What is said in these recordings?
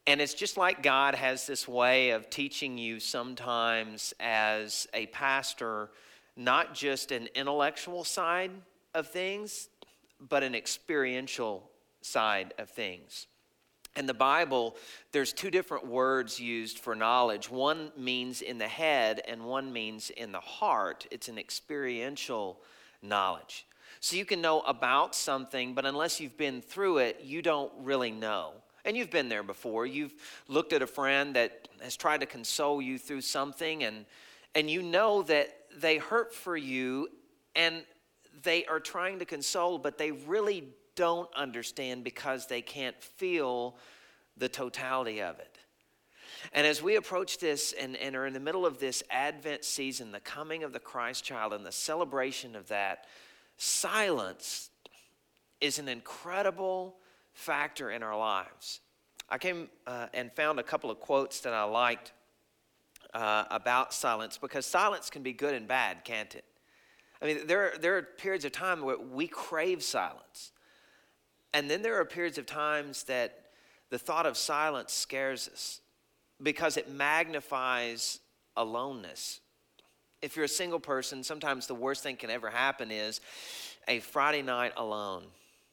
And it's just like God has this way of teaching you sometimes as a pastor, not just an intellectual side of things, but an experiential side of things. In the Bible, there's two different words used for knowledge. One means in the head and one means in the heart. It's an experiential knowledge. So you can know about something, but unless you've been through it, you don't really know. And you've been there before. You've looked at a friend that has tried to console you through something, and you know that they hurt for you, and they are trying to console, but they really don't understand because they can't feel the totality of it. And as we approach this and are in the middle of this Advent season, the coming of the Christ child and the celebration of that, silence is an incredible factor in our lives. I came and found a couple of quotes that I liked about silence, because silence can be good and bad, can't it? I mean, there are periods of time where we crave silence. And then there are periods of times that the thought of silence scares us because it magnifies aloneness. If you're a single person, sometimes the worst thing can ever happen is a Friday night alone.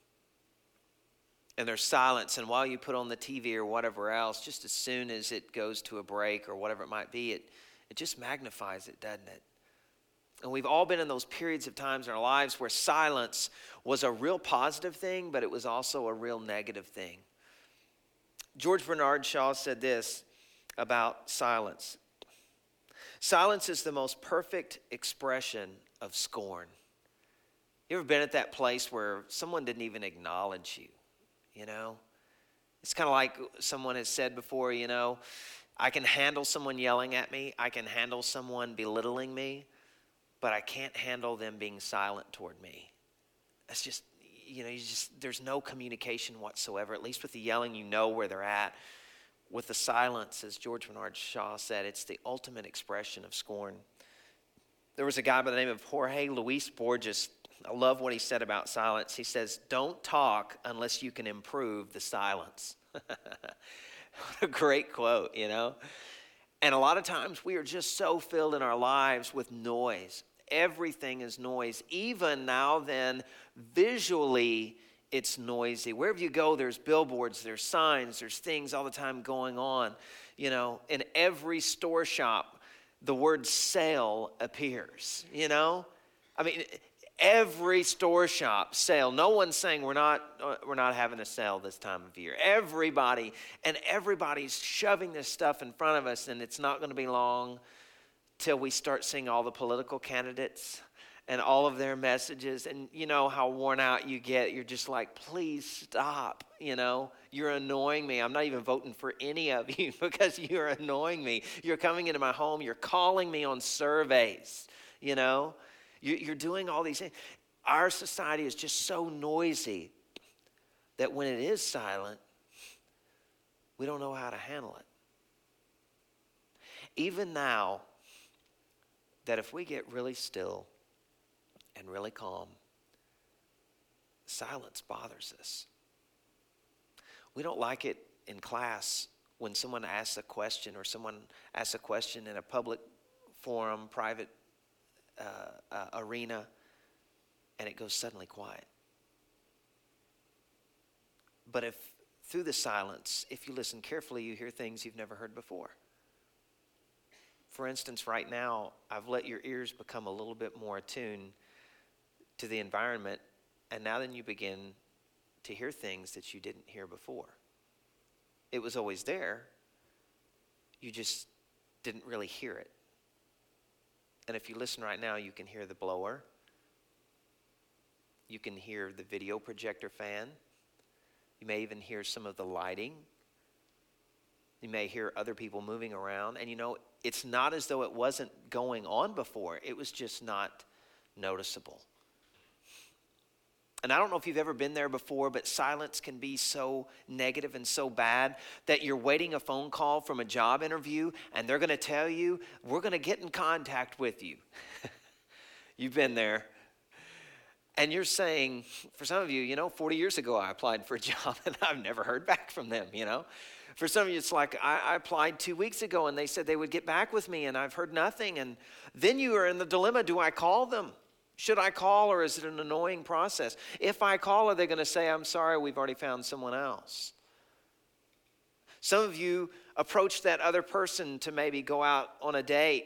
And there's silence, and while you put on the TV or whatever else, just as soon as it goes to a break or whatever it might be, it just magnifies it, doesn't it? And we've all been in those periods of times in our lives where silence was a real positive thing, but it was also a real negative thing. George Bernard Shaw said this about silence. Silence is the most perfect expression of scorn. You ever been at that place where someone didn't even acknowledge you? You know, it's kind of like someone has said before, you know, I can handle someone yelling at me. I can handle someone belittling me, but I can't handle them being silent toward me. That's just, you know, there's no communication whatsoever. At least with the yelling, you know where they're at. With the silence, as George Bernard Shaw said, it's the ultimate expression of scorn. There was a guy by the name of Jorge Luis Borges. I love what he said about silence. He says, don't talk unless you can improve the silence. What a great quote, you know. And a lot of times we are just so filled in our lives with noise. Everything is noise. Even now then, visually, it's noisy. Wherever you go, there's billboards, there's signs, there's things all the time going on. You know, in every store shop, the word sale appears, you know. I mean, every store shop, sale. No one's saying we're not having a sale this time of year. Everybody's shoving this stuff in front of us, and it's not going to be long till we start seeing all the political candidates and all of their messages. And you know how worn out you get. You're just like, please stop, you know. You're annoying me. I'm not even voting for any of you because you're annoying me. You're coming into my home. You're calling me on surveys, you know. You're doing all these things. Our society is just so noisy that when it is silent, we don't know how to handle it. Even now, that if we get really still and really calm, silence bothers us. We don't like it in class when someone asks a question, or someone asks a question in a public forum, private arena, and it goes suddenly quiet. But if through the silence, if you listen carefully, you hear things you've never heard before. For instance, right now, I've let your ears become a little bit more attuned to the environment, and now then you begin to hear things that you didn't hear before. It was always there. You just didn't really hear it. And if you listen right now, you can hear the blower. You can hear the video projector fan. You may even hear some of the lighting. You may hear other people moving around. And you know, it's not as though it wasn't going on before. It was just not noticeable. And I don't know if you've ever been there before, but silence can be so negative and so bad that you're waiting a phone call from a job interview and they're going to tell you, we're going to get in contact with you. You've been there. And you're saying, for some of you, 40 years ago I applied for a job and I've never heard back from them, For some of you, it's like, I applied 2 weeks ago and they said they would get back with me and I've heard nothing. And then you are in the dilemma, do I call them? Should I call, or is it an annoying process? If I call, are they going to say, I'm sorry, we've already found someone else? Some of you approached that other person to maybe go out on a date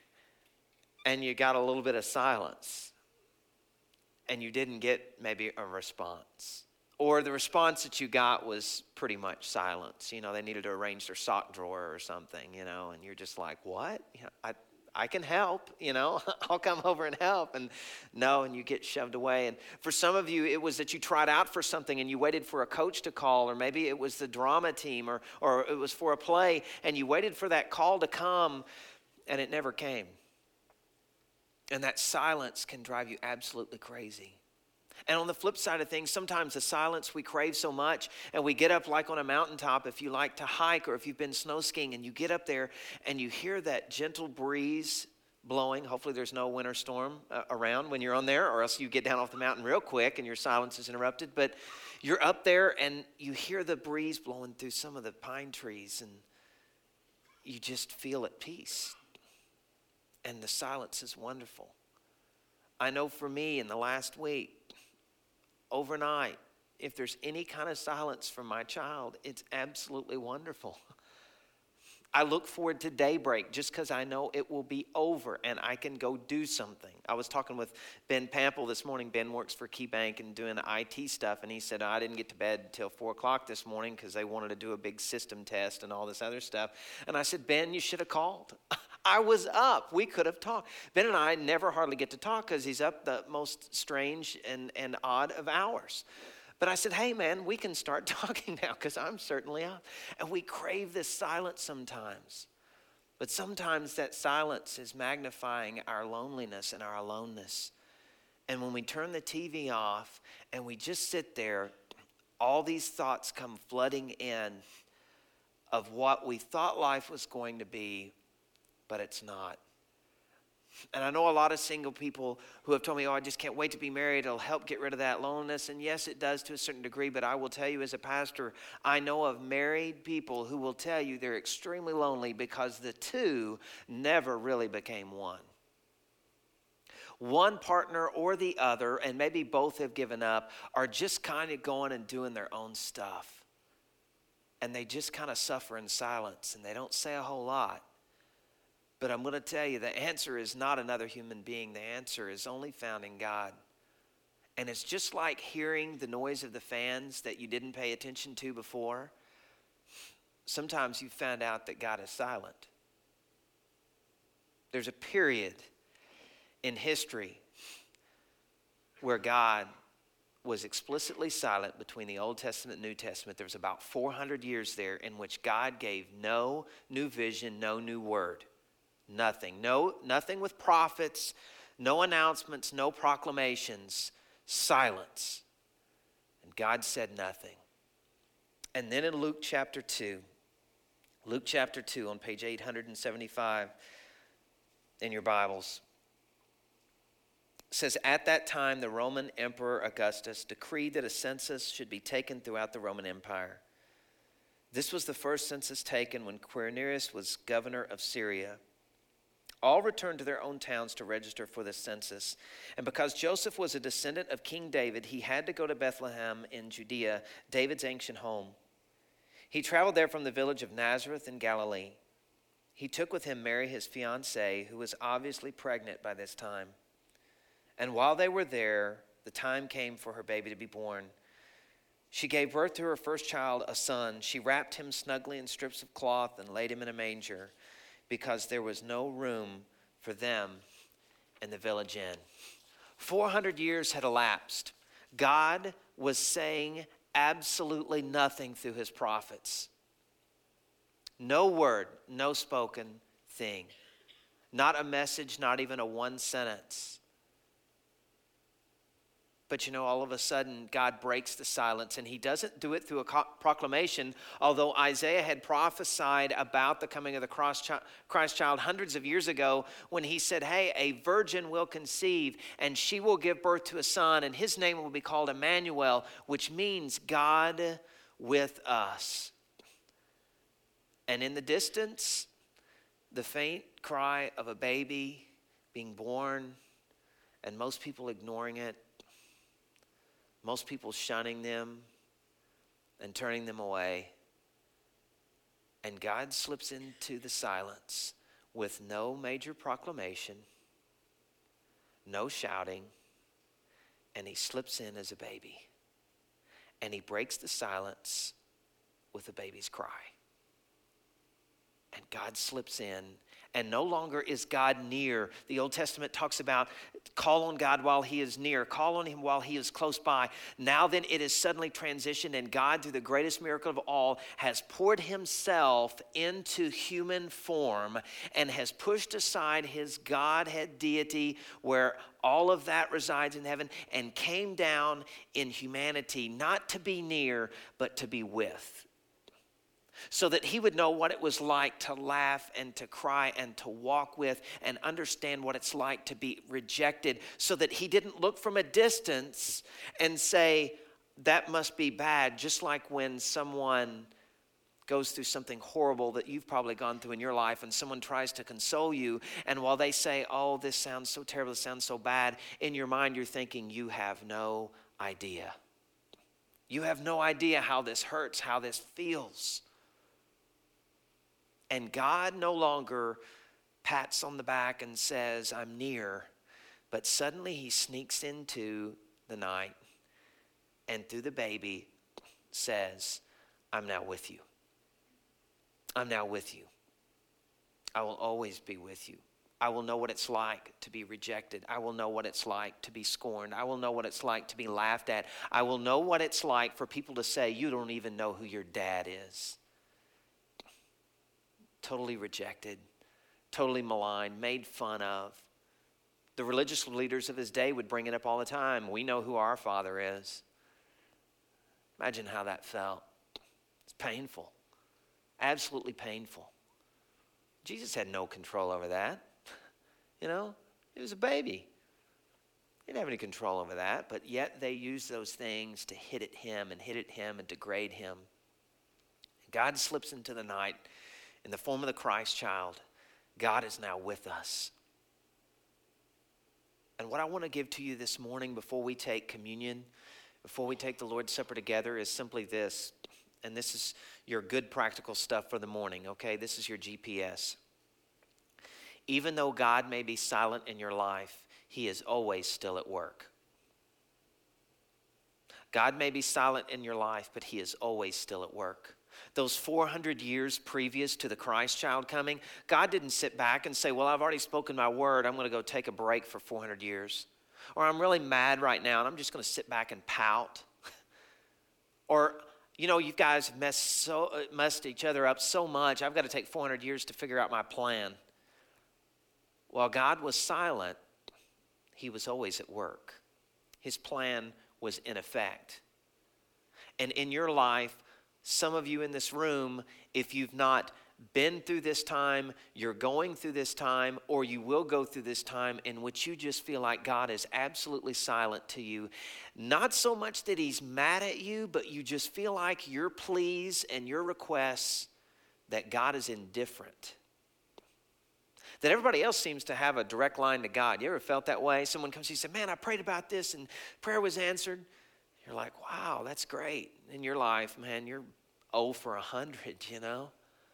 and you got a little bit of silence and you didn't get maybe a response. Or the response that you got was pretty much silence. You know, they needed to arrange their sock drawer or something, you know, and you're just like, what? You know, I can help, you know, I'll come over and help. And no, and you get shoved away. And for some of you, it was that you tried out for something and you waited for a coach to call, or maybe it was the drama team, or it was for a play, and you waited for that call to come and it never came. And that silence can drive you absolutely crazy. And on the flip side of things, sometimes the silence we crave so much, and we get up like on a mountaintop, if you like to hike or if you've been snow skiing, and you get up there and you hear that gentle breeze blowing. Hopefully there's no winter storm around when you're on there, or else you get down off the mountain real quick and your silence is interrupted. But you're up there and you hear the breeze blowing through some of the pine trees, and you just feel at peace. And the silence is wonderful. I know for me in the last week, overnight, if there's any kind of silence from my child, it's absolutely wonderful. I look forward to daybreak just because I know it will be over and I can go do something. I was talking with Ben Pample this morning. Ben works for KeyBank and doing IT stuff, and he said, I didn't get to bed until 4 o'clock this morning because they wanted to do a big system test and all this other stuff. And I said, Ben, you should have called. I was up. We could have talked. Ben and I never hardly get to talk because he's up the most strange and odd of hours. But I said, hey, man, we can start talking now because I'm certainly up. And we crave this silence sometimes. But sometimes that silence is magnifying our loneliness and our aloneness. And when we turn the TV off and we just sit there, all these thoughts come flooding in of what we thought life was going to be, but it's not. And I know a lot of single people who have told me, I just can't wait to be married. It'll help get rid of that loneliness. And yes, it does to a certain degree. But I will tell you as a pastor, I know of married people who will tell you they're extremely lonely because the two never really became one. One partner or the other, and maybe both have given up, are just kind of going and doing their own stuff. And they just kind of suffer in silence, and they don't say a whole lot. But I'm going to tell you, the answer is not another human being. The answer is only found in God. And it's just like hearing the noise of the fans that you didn't pay attention to before. Sometimes you found out that God is silent. There's a period in history where God was explicitly silent between the Old Testament and New Testament. There was about 400 years there in which God gave no new vision, no new word. Nothing. Nothing with prophets, no announcements, no proclamations, silence. And God said nothing. And then in Luke chapter 2 on page 875 in your Bibles, says, at that time the Roman Emperor Augustus decreed that a census should be taken throughout the Roman Empire. This was the first census taken when Quirinius was governor of Syria. All returned to their own towns to register for the census. And because Joseph was a descendant of King David, he had to go to Bethlehem in Judea, David's ancient home. He traveled there from the village of Nazareth in Galilee. He took with him Mary, his fiancée, who was obviously pregnant by this time. And while they were there, the time came for her baby to be born. She gave birth to her first child, a son. She wrapped him snugly in strips of cloth and laid him in a manger, because there was no room for them in the village inn. 400 years had elapsed. God was saying absolutely nothing through his prophets. No word, no spoken thing. Not a message, not even a one sentence. But you know, all of a sudden, God breaks the silence, and he doesn't do it through a proclamation, although Isaiah had prophesied about the coming of the Christ child hundreds of years ago when he said, hey, a virgin will conceive, and she will give birth to a son, and his name will be called Emmanuel, which means God with us. And in the distance, the faint cry of a baby being born, and most people ignoring it, most people shunning them and turning them away. And God slips into the silence with no major proclamation, no shouting, and he slips in as a baby. And he breaks the silence with a baby's cry. And God slips in, and no longer is God near. The Old Testament talks about call on God while he is near, call on him while he is close by. Now then it is suddenly transitioned, and God, through the greatest miracle of all, has poured himself into human form and has pushed aside his Godhead deity, where all of that resides in heaven, and came down in humanity, not to be near, but to be with. So that he would know what it was like to laugh and to cry and to walk with and understand what it's like to be rejected, so that he didn't look from a distance and say, that must be bad. Just like when someone goes through something horrible that you've probably gone through in your life, and someone tries to console you, and while they say, oh, this sounds so terrible, this sounds so bad, in your mind you're thinking, you have no idea. You have no idea how this hurts, how this feels. And God no longer pats on the back and says, I'm near. But suddenly he sneaks into the night and through the baby says, I'm now with you. I'm now with you. I will always be with you. I will know what it's like to be rejected. I will know what it's like to be scorned. I will know what it's like to be laughed at. I will know what it's like for people to say, you don't even know who your dad is. Totally rejected, totally maligned, made fun of. The religious leaders of his day would bring it up all the time. We know who our father is. Imagine how that felt. It's painful, absolutely painful. Jesus had no control over that. You know, he was a baby. He didn't have any control over that, but yet they used those things to hit at him and degrade him. God slips into the night in the form of the Christ child. God is now with us. And what I want to give to you this morning before we take communion, before we take the Lord's Supper together, is simply this. And this is your good practical stuff for the morning, okay? This is your GPS. Even though God may be silent in your life, he is always still at work. God may be silent in your life, but he is always still at work. Those 400 years previous to the Christ child coming, God didn't sit back and say, well, I've already spoken my word. I'm going to go take a break for 400 years. Or I'm really mad right now, and I'm just going to sit back and pout. Or, you know, you guys have messed each other up so much, I've got to take 400 years to figure out my plan. While God was silent, he was always at work. His plan was in effect. And in your life, some of you in this room, if you've not been through this time, you're going through this time, or you will go through this time in which you just feel like God is absolutely silent to you. Not so much that he's mad at you, but you just feel like your pleas and your requests, that God is indifferent. That everybody else seems to have a direct line to God. You ever felt that way? Someone comes to you and says, man, I prayed about this and prayer was answered. You're like, wow, that's great. In your life, man, you're 0 for 100, you know.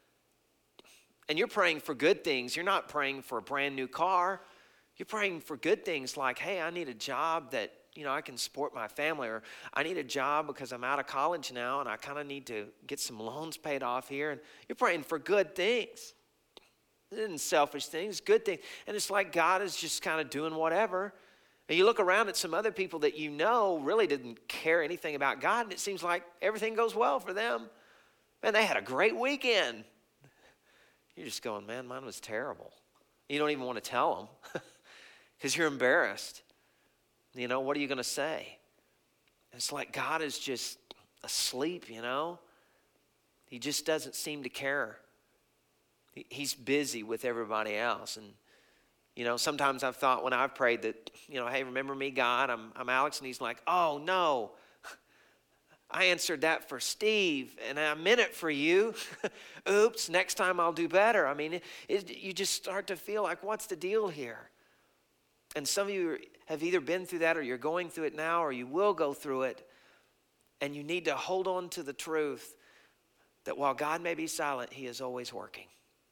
And you're praying for good things. You're not praying for a brand new car. You're praying for good things like, hey, I need a job that, you know, I can support my family. Or I need a job because I'm out of college now and I kind of need to get some loans paid off here. And you're praying for good things. It isn't selfish things, good things. And it's like God is just kind of doing whatever. And you look around at some other people that you know really didn't care anything about God, and it seems like everything goes well for them. Man, they had a great weekend. You're just going, man, mine was terrible. You don't even want to tell them because you're embarrassed. You know, what are you going to say? It's like God is just asleep, you know. He just doesn't seem to care. He's busy with everybody else. And, you know, sometimes I've thought when I've prayed that, you know, hey, remember me, God? I'm Alex. And he's like, oh, no. I answered that for Steve, and I meant it for you. Oops, next time I'll do better. I mean, you just start to feel like, what's the deal here? And some of you have either been through that, or you're going through it now, or you will go through it. And you need to hold on to the truth that while God may be silent, he is always working.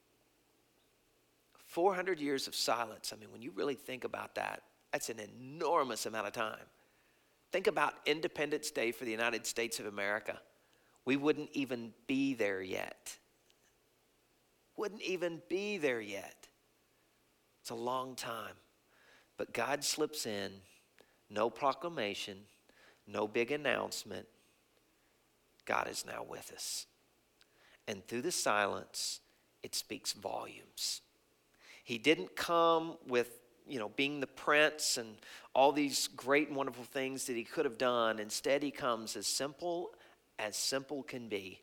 400 years of silence. I mean, when you really think about that, that's an enormous amount of time. Think about Independence Day for the United States of America. We wouldn't even be there yet. Wouldn't even be there yet. It's a long time. But God slips in, no proclamation, no big announcement. God is now with us. And through the silence, it speaks volumes. He didn't come with, being the prince and all these great and wonderful things that he could have done. Instead, he comes as simple can be.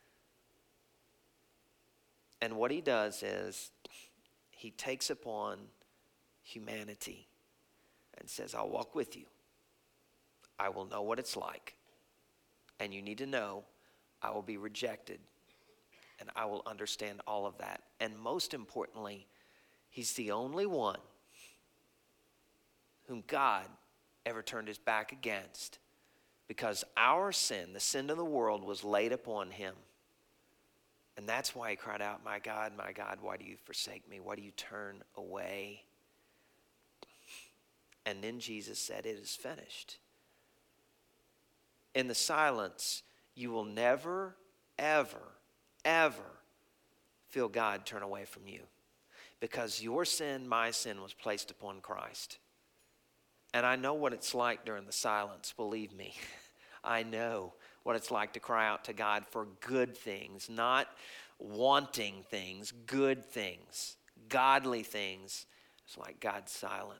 And what he does is he takes upon humanity and says, I'll walk with you. I will know what it's like. And you need to know I will be rejected. And I will understand all of that. And most importantly, he's the only one whom God ever turned his back against, because our sin, the sin of the world, was laid upon him. And that's why he cried out, my God, why do you forsake me? Why do you turn away? And then Jesus said, it is finished. In the silence, you will never, ever, ever feel God turn away from you, because your sin, my sin, was placed upon Christ. And I know what it's like during the silence, believe me. I know what it's like to cry out to God for good things, not wanting things, good things, godly things. It's like God's silent.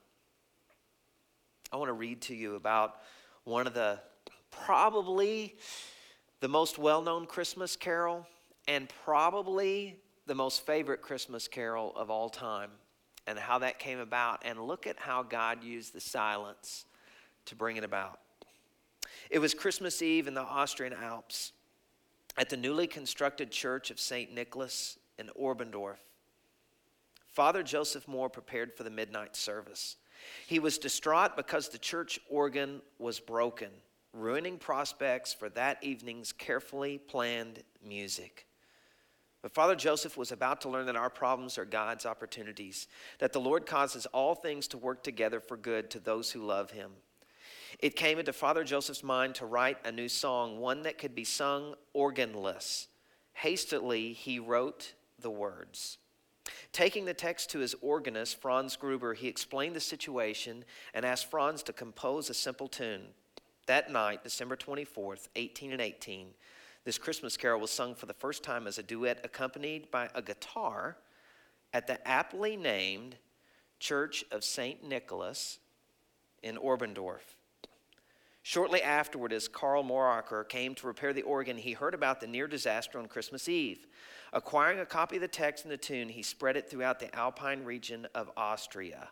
I want to read to you about one of the, probably the most well-known Christmas carol, and probably the most favorite Christmas carol of all time, and how that came about. And look at how God used the silence to bring it about. It was Christmas Eve in the Austrian Alps at the newly constructed church of St. Nicholas in Oberndorf. Father Joseph Moore prepared for the midnight service. He was distraught because the church organ was broken, ruining prospects for that evening's carefully planned music. But Father Joseph was about to learn that our problems are God's opportunities, that the Lord causes all things to work together for good to those who love him. It came into Father Joseph's mind to write a new song, one that could be sung organless. Hastily, he wrote the words. Taking the text to his organist, Franz Gruber, he explained the situation and asked Franz to compose a simple tune. That night, December 24th, 1818, this Christmas carol was sung for the first time as a duet accompanied by a guitar at the aptly named Church of St. Nicholas in Oberndorf. Shortly afterward, as Karl Moracher came to repair the organ, he heard about the near disaster on Christmas Eve. Acquiring a copy of the text and the tune, he spread it throughout the Alpine region of Austria.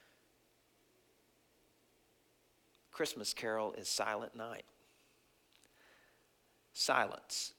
Christmas carol is Silent Night. Silence.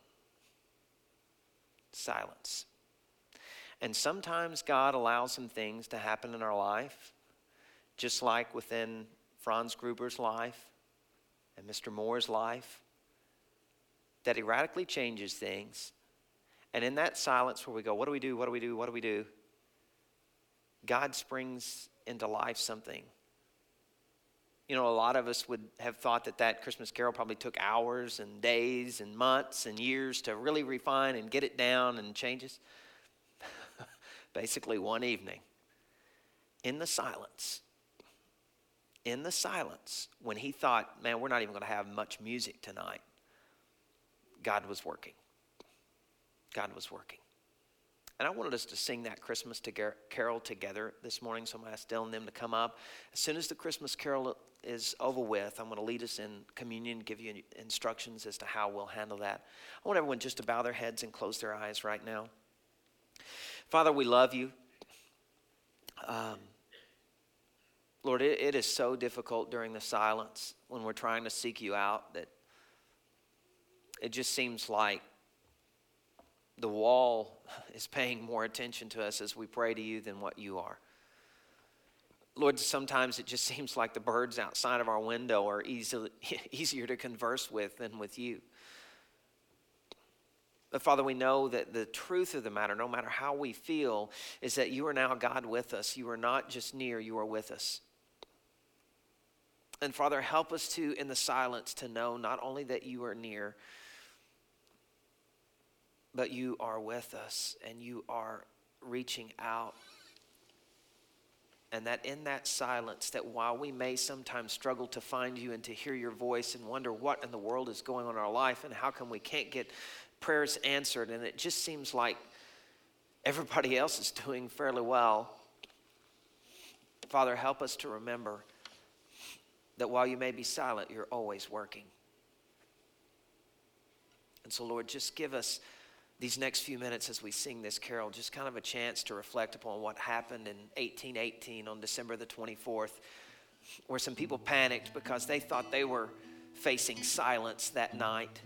Silence. And sometimes God allows some things to happen in our life, just like within Franz Gruber's life and Mr. Moore's life, that he radically changes things. And in that silence where we go, what do we do, what do we do, what do we do? God springs into life something. A lot of us would have thought that Christmas carol probably took hours and days and months and years to really refine and get it down and changes. Basically one evening, in the silence, when he thought, man, we're not even going to have much music tonight, God was working. God was working. And I wanted us to sing that Christmas carol together this morning, so I'm going to ask Dylan and them to come up. As soon as the Christmas carol is over with, I'm going to lead us in communion, give you instructions as to how we'll handle that. I want everyone just to bow their heads and close their eyes right now. Father, we love you. Lord, it is so difficult during the silence when we're trying to seek you out that it just seems like the wall is paying more attention to us as we pray to you than what you are. Lord, sometimes it just seems like the birds outside of our window are easier to converse with than with you. But Father, we know that the truth of the matter, no matter how we feel, is that you are now God with us. You are not just near, you are with us. And Father, help us to, in the silence, to know not only that you are near, but you are with us and you are reaching out. And that in that silence, that while we may sometimes struggle to find you and to hear your voice and wonder what in the world is going on in our life and how come we can't get prayers answered, and it just seems like everybody else is doing fairly well, Father, help us to remember that while you may be silent, you're always working. And so, Lord, just give us these next few minutes as we sing this carol, just kind of a chance to reflect upon what happened in 1818 on December the 24th, where some people panicked because they thought they were facing silence that night.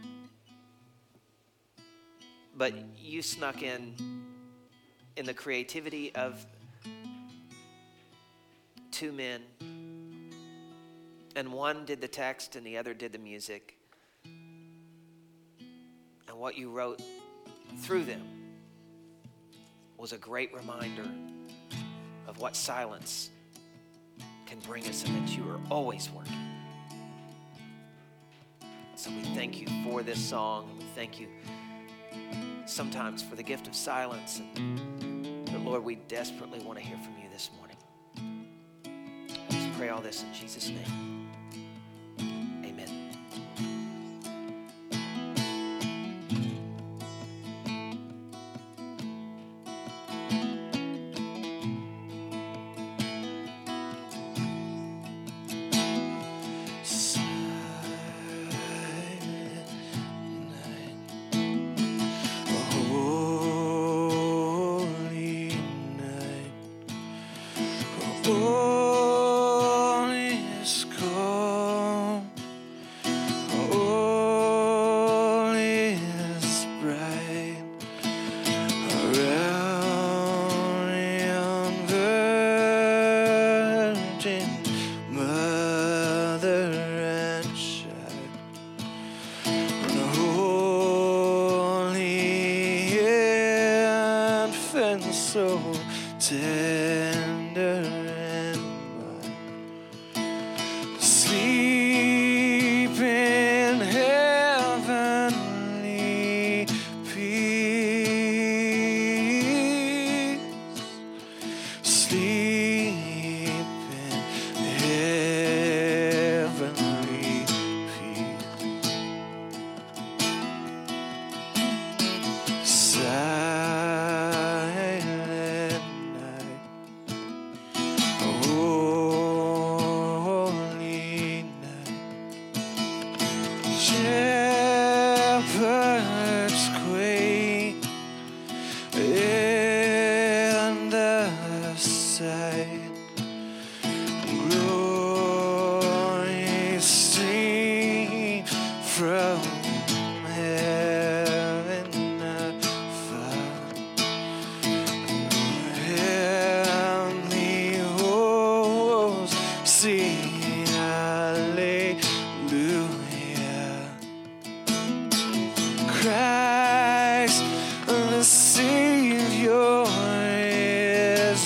But you snuck in the creativity of two men, and one did the text and the other did the music. And what you wrote through them was a great reminder of what silence can bring us and that you are always working. So we thank you for this song. We thank you sometimes for the gift of silence. But Lord, we desperately want to hear from you this morning. Let's pray all this in Jesus' name. Amen. So tender and mild, sleep in heavenly peace, sleep in heavenly peace. Shepherds quake in the sight, glory stream from heaven above, heavenly hosts sing hallelujah. Christ the Savior is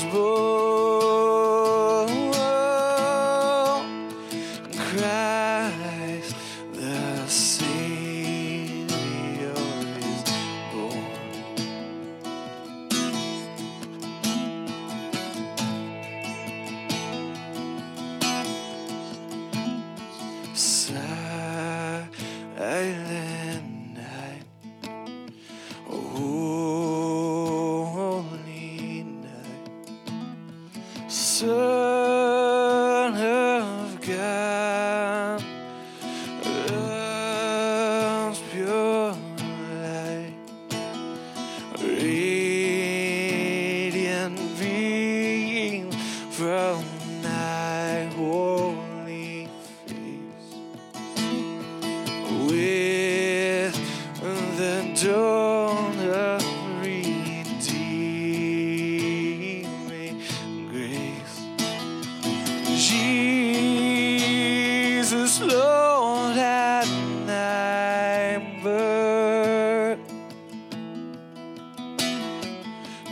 born. Christ the Savior is born. Silent night, holy night, Son of God, love's pure light, radiant beam from thy holy face. With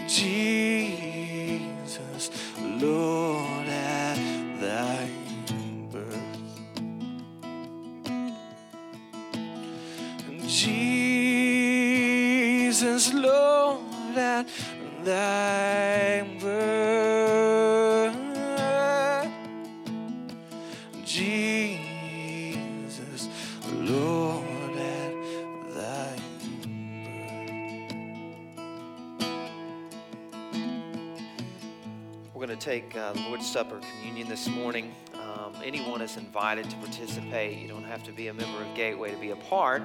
Jesus, Lord, at thy birth. Jesus, Lord, at thy birth. Jesus, Lord, at thy We're going to take Lord's Supper communion this morning. Anyone is invited to participate. You don't have to be a member of Gateway to be a part.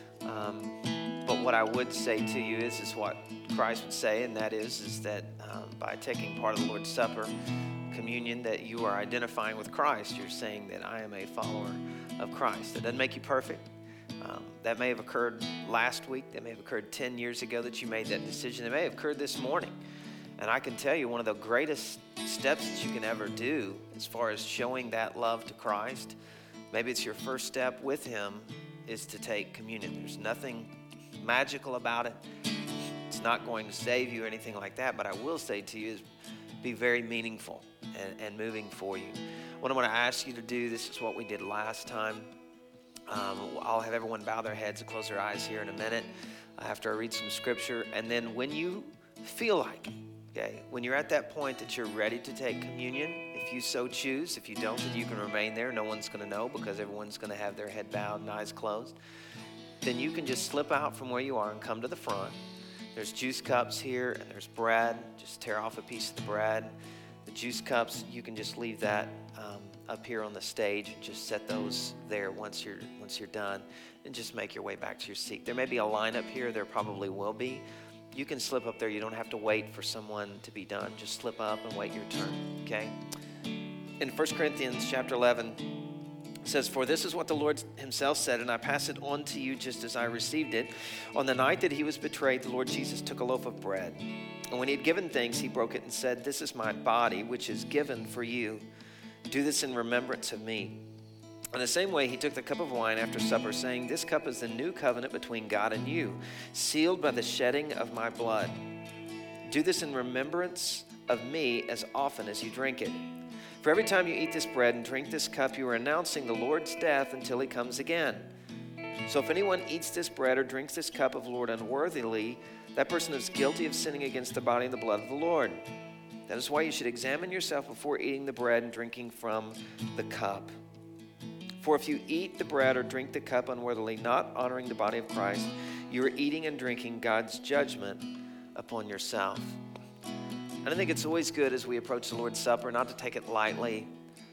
But what I would say to you is what Christ would say, and that is that by taking part of the Lord's Supper communion, that you are identifying with Christ. You're saying that I am a follower of Christ. That doesn't make you perfect. That may have occurred last week. That may have occurred 10 years ago that you made that decision. It may have occurred this morning. And I can tell you one of the greatest steps that you can ever do as far as showing that love to Christ, maybe it's your first step with Him, is to take communion. There's nothing magical about it. It's not going to save you or anything like that, but I will say to you is be very meaningful and moving for you. What I'm going to ask you to do, this is what we did last time. I'll have everyone bow their heads and close their eyes here in a minute after I read some scripture. And then when you feel like it, okay, when you're at that point that you're ready to take communion, if you so choose, if you don't, then you can remain there. No one's going to know because everyone's going to have their head bowed and eyes closed. Then you can just slip out from where you are and come to the front. There's juice cups here and there's bread. Just tear off a piece of the bread. The juice cups, you can just leave that up here on the stage and just set those there once you're done, and just make your way back to your seat. There may be a line up here. There probably will be. You can slip up there. You don't have to wait for someone to be done. Just slip up and wait your turn, okay? In 1 Corinthians chapter 11, it says, "For this is what the Lord himself said, and I pass it on to you just as I received it. On the night that he was betrayed, the Lord Jesus took a loaf of bread. And when he had given thanks, he broke it and said, 'This is my body, which is given for you. Do this in remembrance of me.' In the same way, he took the cup of wine after supper, saying, 'This cup is the new covenant between God and you, sealed by the shedding of my blood. Do this in remembrance of me as often as you drink it. For every time you eat this bread and drink this cup, you are announcing the Lord's death until he comes again. So if anyone eats this bread or drinks this cup of the Lord unworthily, that person is guilty of sinning against the body and the blood of the Lord. That is why you should examine yourself before eating the bread and drinking from the cup. For if you eat the bread or drink the cup unworthily, not honoring the body of Christ, you are eating and drinking God's judgment upon yourself.'" And I think it's always good as we approach the Lord's Supper not to take it lightly,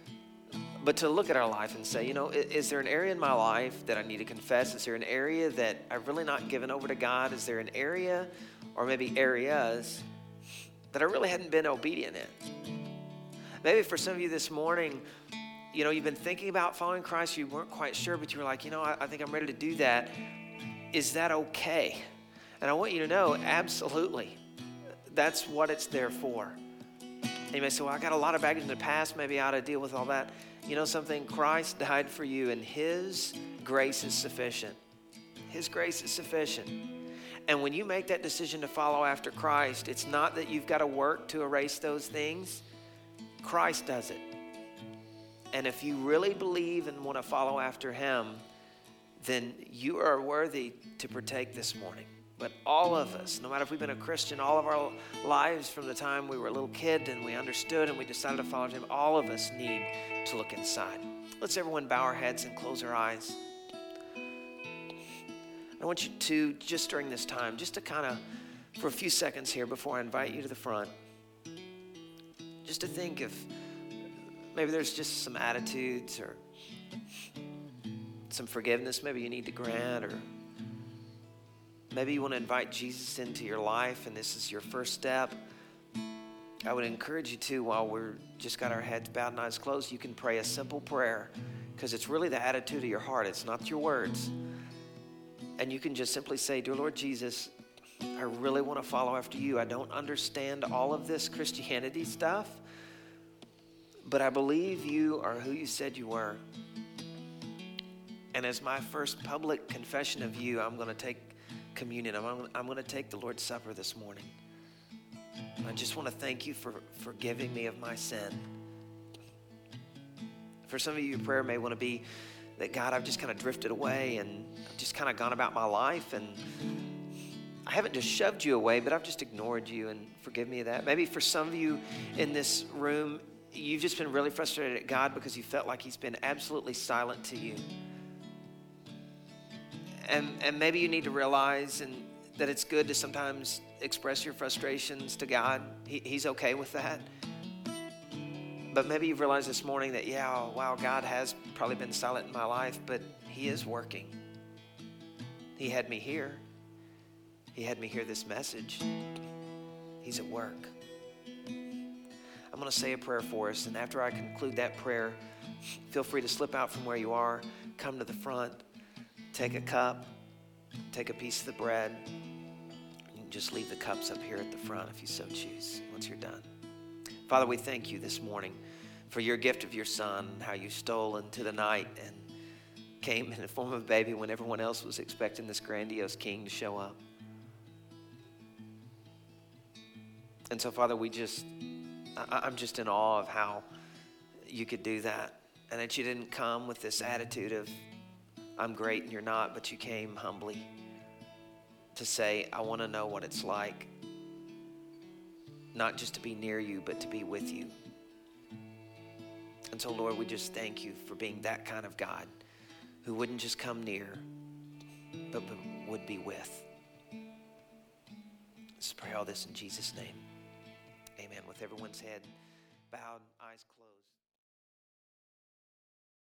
but to look at our life and say, is there an area in my life that I need to confess? Is there an area that I've really not given over to God? Is there an area or maybe areas that I really hadn't been obedient in? Maybe for some of you this morning, you've been thinking about following Christ. You weren't quite sure, but you were like, I think I'm ready to do that. Is that okay? And I want you to know, absolutely. That's what it's there for. And you may say, well, I got a lot of baggage in the past. Maybe I ought to deal with all that. You know something? Christ died for you, and his grace is sufficient. His grace is sufficient. And when you make that decision to follow after Christ, it's not that you've got to work to erase those things. Christ does it. And if you really believe and want to follow after him, then you are worthy to partake this morning. But all of us, no matter if we've been a Christian all of our lives from the time we were a little kid and we understood and we decided to follow him, all of us need to look inside. Let's everyone bow our heads and close our eyes. I want you to, just during this time, just to kind of, for a few seconds here before I invite you to the front, just to think if maybe there's just some attitudes or some forgiveness maybe you need to grant, or maybe you want to invite Jesus into your life and this is your first step. I would encourage you to, while we're just got our heads bowed and eyes closed, you can pray a simple prayer, because it's really the attitude of your heart. It's not your words. And you can just simply say, "Dear Lord Jesus, I really want to follow after you. I don't understand all of this Christianity stuff, but I believe you are who you said you were. And as my first public confession of you, I'm going to take communion. I'm going to take the Lord's Supper this morning. I just want to thank you for forgiving me of my sin. For some of you, your prayer may want to be that, God, I've just kind of drifted away and I've just kind of gone about my life, and I haven't just shoved you away, but I've just ignored you, and forgive me of that. Maybe for some of you in this room, you've just been really frustrated at God because you felt like he's been absolutely silent to you. And maybe you need to realize that it's good to sometimes express your frustrations to God. He's okay with that. But maybe you've realized this morning that, yeah, wow, God has probably been silent in my life, but he is working. He had me here. He had me hear this message. He's at work. I'm going to say a prayer for us, and after I conclude that prayer, feel free to slip out from where you are, come to the front, take a cup, take a piece of the bread. You can just leave the cups up here at the front if you so choose once you're done. Father, we thank you this morning for your gift of your Son, how you stole into the night and came in the form of a baby when everyone else was expecting this grandiose king to show up. And so, Father, I'm just in awe of how you could do that, and that you didn't come with this attitude of, I'm great and you're not, but you came humbly to say, I want to know what it's like, not just to be near you, but to be with you. And so, Lord, we just thank you for being that kind of God who wouldn't just come near, but would be with. Let's pray all this in Jesus' name. Amen. With everyone's head bowed, eyes closed.